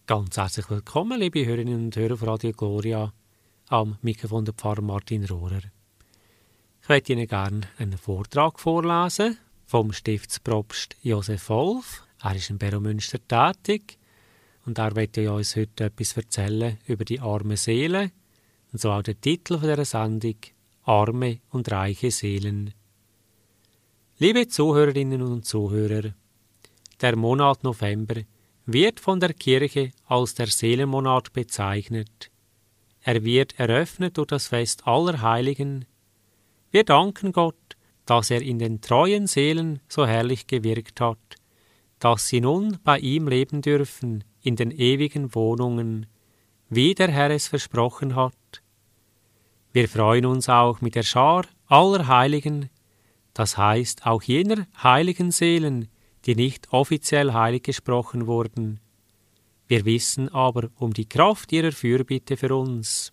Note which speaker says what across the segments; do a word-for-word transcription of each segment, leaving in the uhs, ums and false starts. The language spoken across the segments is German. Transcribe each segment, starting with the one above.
Speaker 1: Ganz herzlich willkommen, liebe Hörerinnen und Hörer von Radio Gloria, am Mikrofon der Pfarrer Martin Rohrer. Ich möchte Ihnen gerne einen Vortrag vorlesen vom Stiftspropst Josef Wolf. Er ist in Beromünster tätig und er wird uns heute etwas erzählen über die arme Seele. Und so auch der Titel dieser Sendung: Arme und reiche Seelen. Liebe Zuhörerinnen und Zuhörer, der Monat November wird von der Kirche als der Seelenmonat bezeichnet. Er wird eröffnet durch das Fest aller Heiligen. Wir danken Gott, dass er in den treuen Seelen so herrlich gewirkt hat, dass sie nun bei ihm leben dürfen in den ewigen Wohnungen, wie der Herr es versprochen hat. Wir freuen uns auch mit der Schar aller Heiligen, das heißt auch jener heiligen Seelen, die nicht offiziell heilig gesprochen wurden. Wir wissen aber um die Kraft ihrer Fürbitte für uns.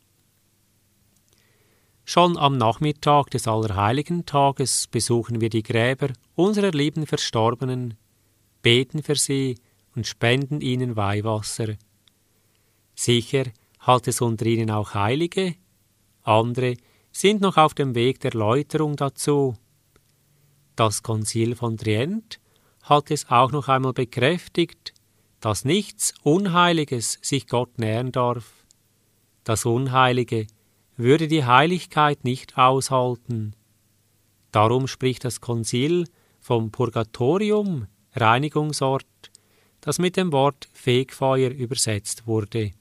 Speaker 1: Schon am Nachmittag des Allerheiligentages besuchen wir die Gräber unserer lieben Verstorbenen, beten für sie und spenden ihnen Weihwasser. Sicher hat es unter ihnen auch Heilige, andere sind noch auf dem Weg der Läuterung dazu. Das Konzil von Trient hat es auch noch einmal bekräftigt, dass nichts Unheiliges sich Gott nähern darf. Das Unheilige würde die Heiligkeit nicht aushalten. Darum spricht das Konzil vom Purgatorium, Reinigungsort, das mit dem Wort Fegfeuer übersetzt wurde.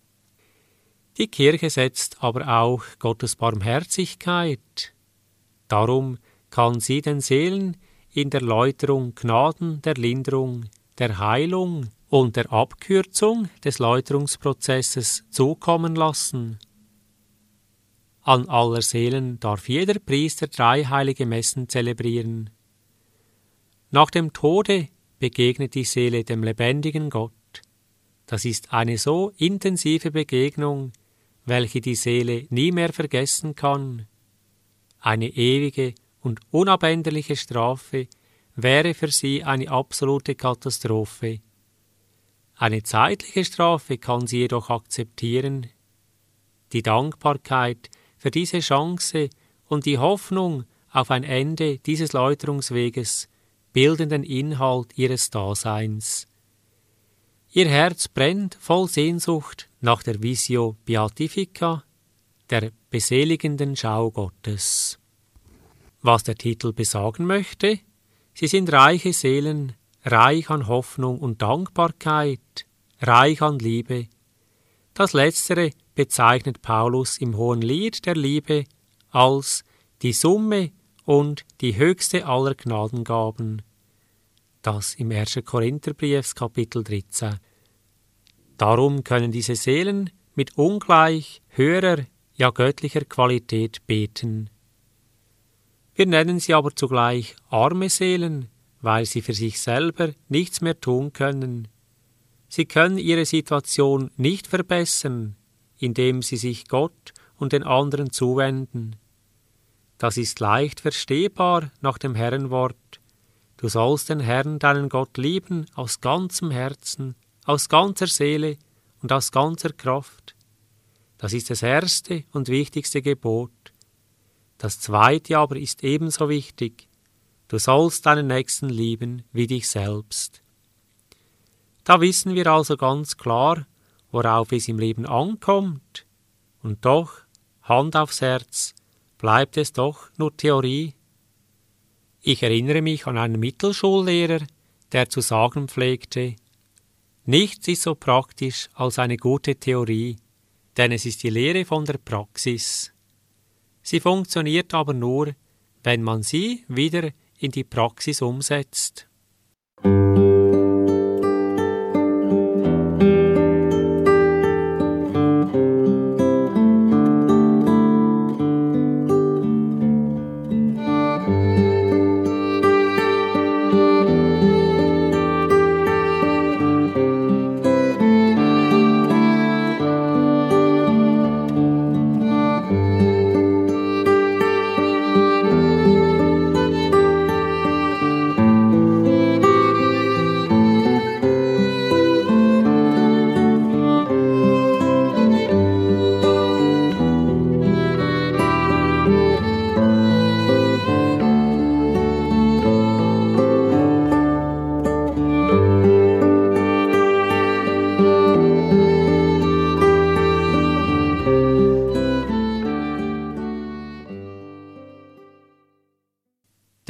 Speaker 1: Die Kirche setzt aber auch Gottes Barmherzigkeit. Darum kann sie den Seelen in der Läuterung Gnaden der Linderung, der Heilung und der Abkürzung des Läuterungsprozesses zukommen lassen. An aller Seelen darf jeder Priester drei heilige Messen zelebrieren. Nach dem Tode begegnet die Seele dem lebendigen Gott. Das ist eine so intensive Begegnung, welche die Seele nie mehr vergessen kann. Eine ewige und unabänderliche Strafe wäre für sie eine absolute Katastrophe. Eine zeitliche Strafe kann sie jedoch akzeptieren. Die Dankbarkeit für diese Chance und die Hoffnung auf ein Ende dieses Läuterungsweges bilden den Inhalt ihres Daseins. Ihr Herz brennt voll Sehnsucht nach der Visio Beatifica, der beseligenden Schau Gottes. Was der Titel besagen möchte? Sie sind reiche Seelen, reich an Hoffnung und Dankbarkeit, reich an Liebe. Das Letztere bezeichnet Paulus im Hohen Lied der Liebe als die Summe und die höchste aller Gnadengaben. Das im ersten Korintherbrief, Kapitel dreizehn. Darum können diese Seelen mit ungleich höherer, ja göttlicher Qualität beten. Wir nennen sie aber zugleich arme Seelen, weil sie für sich selber nichts mehr tun können. Sie können ihre Situation nicht verbessern, indem sie sich Gott und den anderen zuwenden. Das ist leicht verstehbar nach dem Herrenwort: Du sollst den Herrn, deinen Gott, lieben aus ganzem Herzen, aus ganzer Seele und aus ganzer Kraft. Das ist das erste und wichtigste Gebot. Das zweite aber ist ebenso wichtig: Du sollst deinen Nächsten lieben wie dich selbst. Da wissen wir also ganz klar, worauf es im Leben ankommt. Und doch, Hand aufs Herz, bleibt es doch nur Theorie. Ich erinnere mich an einen Mittelschullehrer, der zu sagen pflegte: Nichts ist so praktisch als eine gute Theorie, denn es ist die Lehre von der Praxis. Sie funktioniert aber nur, wenn man sie wieder in die Praxis umsetzt.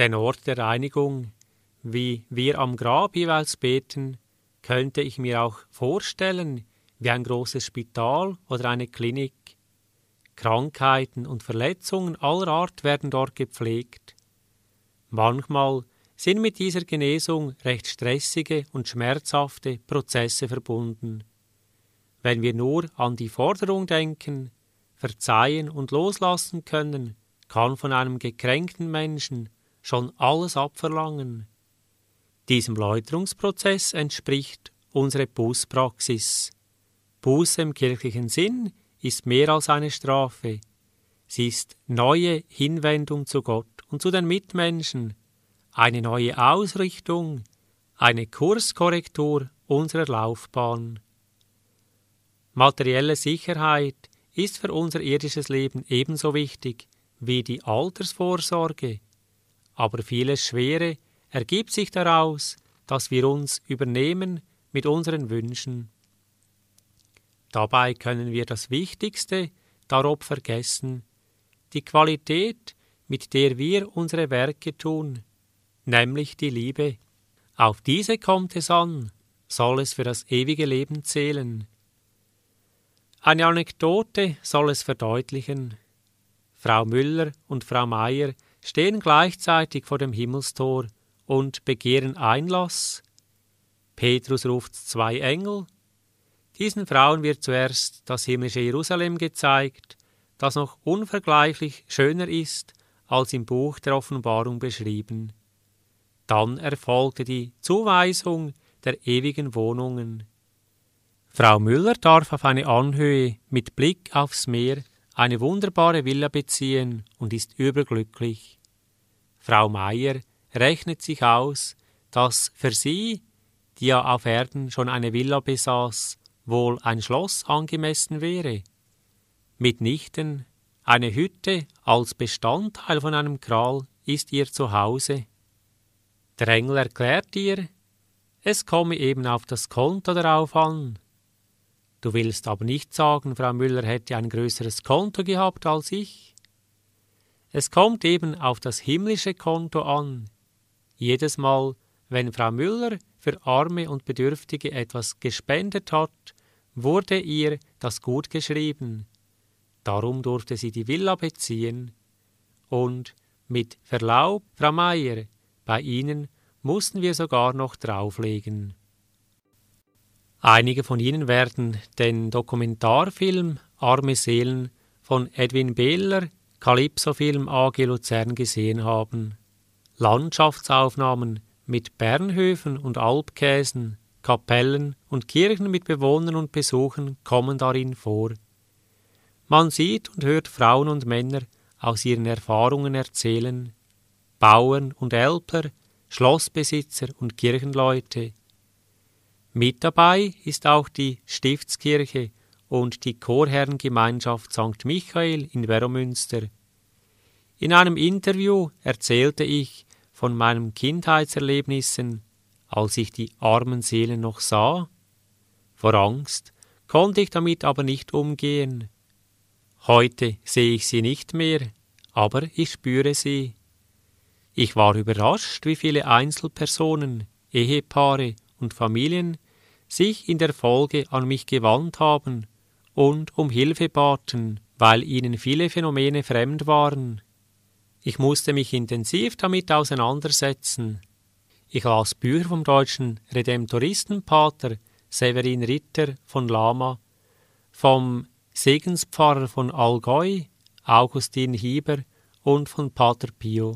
Speaker 1: Den Ort der Reinigung, wie wir am Grab jeweils beten, könnte ich mir auch vorstellen wie ein großes Spital oder eine Klinik. Krankheiten und Verletzungen aller Art werden dort gepflegt. Manchmal sind mit dieser Genesung recht stressige und schmerzhafte Prozesse verbunden. Wenn wir nur an die Forderung denken, verzeihen und loslassen können, kann von einem gekränkten Menschen schon alles abverlangen. Diesem Läuterungsprozess entspricht unsere Bußpraxis. Buße im kirchlichen Sinn ist mehr als eine Strafe. Sie ist neue Hinwendung zu Gott und zu den Mitmenschen, eine neue Ausrichtung, eine Kurskorrektur unserer Laufbahn. Materielle Sicherheit ist für unser irdisches Leben ebenso wichtig wie die Altersvorsorge, aber vieles Schwere ergibt sich daraus, dass wir uns übernehmen mit unseren Wünschen. Dabei können wir das Wichtigste darob vergessen, die Qualität, mit der wir unsere Werke tun, nämlich die Liebe. Auf diese kommt es an, soll es für das ewige Leben zählen. Eine Anekdote soll es verdeutlichen. Frau Müller und Frau Meier stehen gleichzeitig vor dem Himmelstor und begehren Einlass. Petrus ruft zwei Engel. Diesen Frauen wird zuerst das himmlische Jerusalem gezeigt, das noch unvergleichlich schöner ist als im Buch der Offenbarung beschrieben. Dann erfolgte die Zuweisung der ewigen Wohnungen. Frau Müller darf auf eine Anhöhe mit Blick aufs Meer eine wunderbare Villa beziehen und ist überglücklich. Frau Meier rechnet sich aus, dass für sie, die ja auf Erden schon eine Villa besaß, wohl ein Schloss angemessen wäre. Mitnichten, eine Hütte als Bestandteil von einem Kral ist ihr Zuhause. Der Engel erklärt ihr, es komme eben auf das Konto darauf an. Du willst aber nicht sagen, Frau Müller hätte ein größeres Konto gehabt als ich. Es kommt eben auf das himmlische Konto an. Jedes Mal, wenn Frau Müller für Arme und Bedürftige etwas gespendet hat, wurde ihr das gut geschrieben. Darum durfte sie die Villa beziehen. Und mit Verlaub, Frau Meier, bei Ihnen mussten wir sogar noch drauflegen. Einige von Ihnen werden den Dokumentarfilm Arme Seelen von Edwin Behler, Calypso Film A G Luzern gesehen haben. Landschaftsaufnahmen mit Bernhöfen und Alpkäsen, Kapellen und Kirchen mit Bewohnern und Besuchern kommen darin vor. Man sieht und hört Frauen und Männer aus ihren Erfahrungen erzählen, Bauern und Älpler, Schlossbesitzer und Kirchenleute. Mit dabei ist auch die Stiftskirche und die Chorherrengemeinschaft Sankt Michael in Weromünster. In einem Interview erzählte ich von meinen Kindheitserlebnissen, als ich die armen Seelen noch sah. Vor Angst konnte ich damit aber nicht umgehen. Heute sehe ich sie nicht mehr, aber ich spüre sie. Ich war überrascht, wie viele Einzelpersonen, Ehepaare und Familien sich in der Folge an mich gewandt haben und um Hilfe baten, weil ihnen viele Phänomene fremd waren. Ich musste mich intensiv damit auseinandersetzen. Ich las Bücher vom deutschen Redemptoristenpater Severin Ritter von Lama, vom Segenspfarrer von Allgäu, Augustin Hieber und von Pater Pio.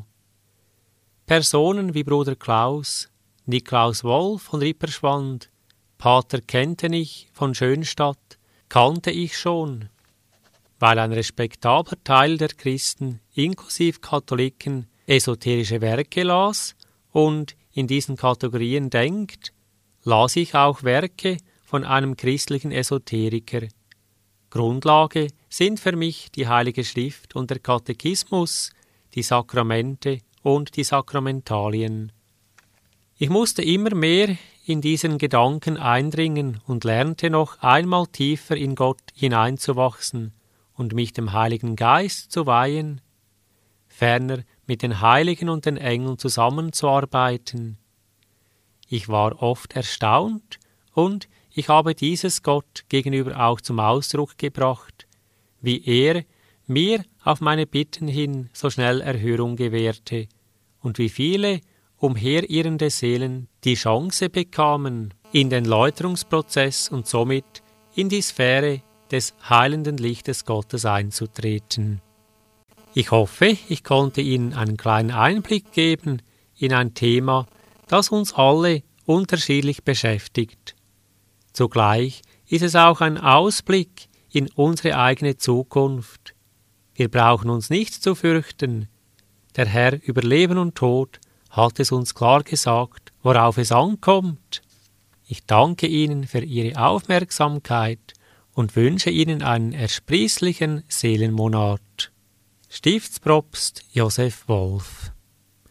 Speaker 1: Personen wie Bruder Klaus, Niklaus Wolf von Ripperschwand, Pater Kentenich von Schönstadt kannte ich schon, weil ein respektabler Teil der Christen, inklusive Katholiken, esoterische Werke las und in diesen Kategorien denkt, las ich auch Werke von einem christlichen Esoteriker. Grundlage sind für mich die Heilige Schrift und der Katechismus, die Sakramente und die Sakramentalien. Ich musste immer mehr in diesen Gedanken eindringen und lernte noch einmal tiefer in Gott hineinzuwachsen und mich dem Heiligen Geist zu weihen. Ferner mit den Heiligen und den Engeln zusammenzuarbeiten. Ich war oft erstaunt und ich habe dieses Gott gegenüber auch zum Ausdruck gebracht, wie er mir auf meine Bitten hin so schnell Erhörung gewährte und wie viele umherirrende Seelen die Chance bekamen, in den Läuterungsprozess und somit in die Sphäre des heilenden Lichtes Gottes einzutreten. Ich hoffe, ich konnte Ihnen einen kleinen Einblick geben in ein Thema, das uns alle unterschiedlich beschäftigt. Zugleich ist es auch ein Ausblick in unsere eigene Zukunft. Wir brauchen uns nichts zu fürchten. Der Herr über Leben und Tod hat es uns klar gesagt, worauf es ankommt. Ich danke Ihnen für Ihre Aufmerksamkeit und wünsche Ihnen einen ersprießlichen Seelenmonat. Stiftspropst Josef Wolf.